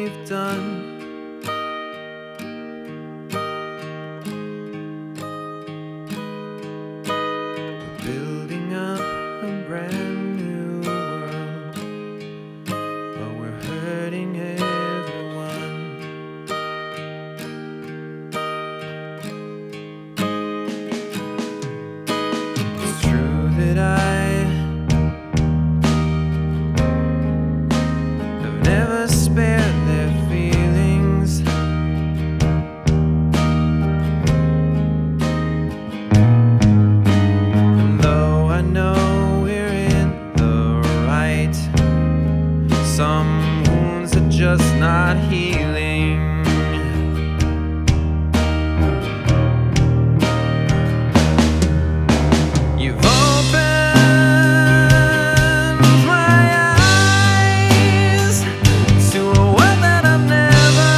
we've done. We're building up a brand new world, but we're hurting everyone. It's true that I've never spared their feelings. And though I know we're in the right, some wounds are just not healing. You've opened my eyes to a world that I've never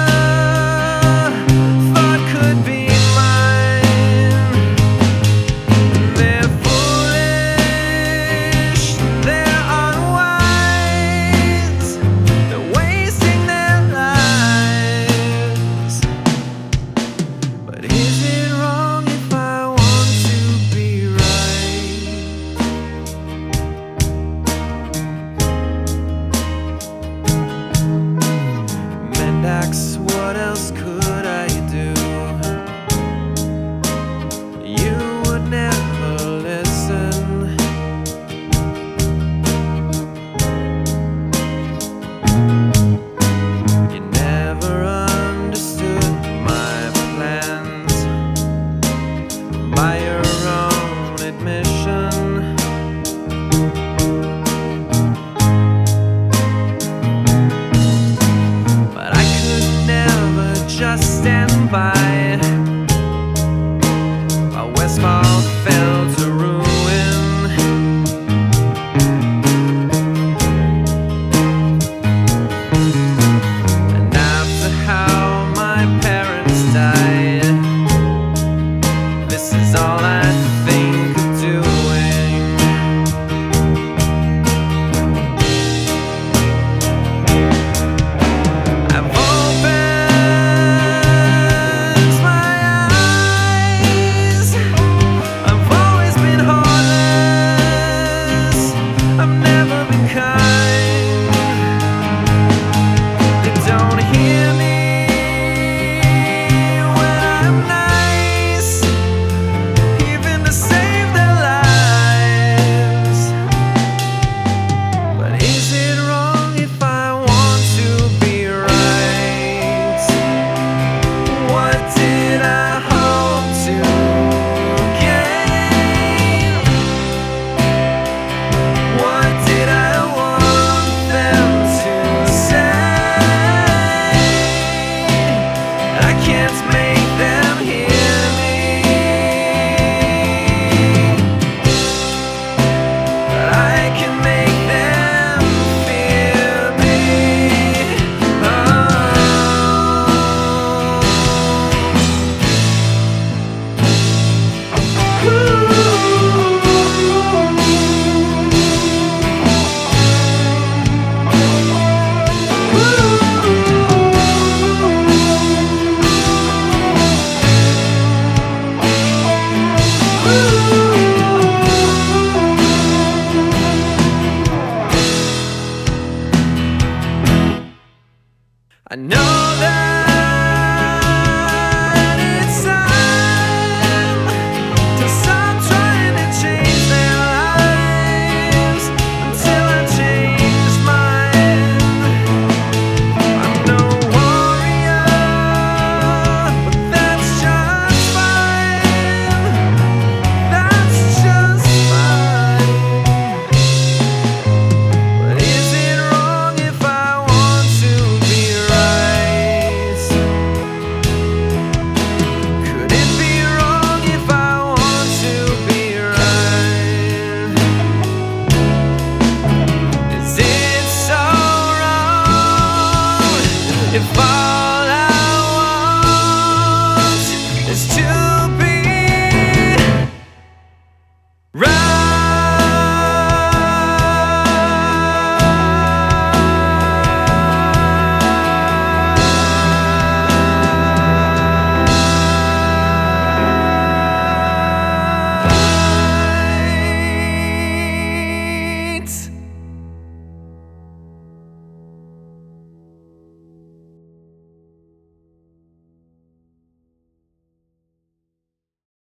thought could be mine. They're foolish, they're unwise, they're wasting their lives. But is it wrong if I want to be right? Mendax, what else could I do? You would never listen. You never understood my plans, by your own admission. But I could never just stand by while Westfall fell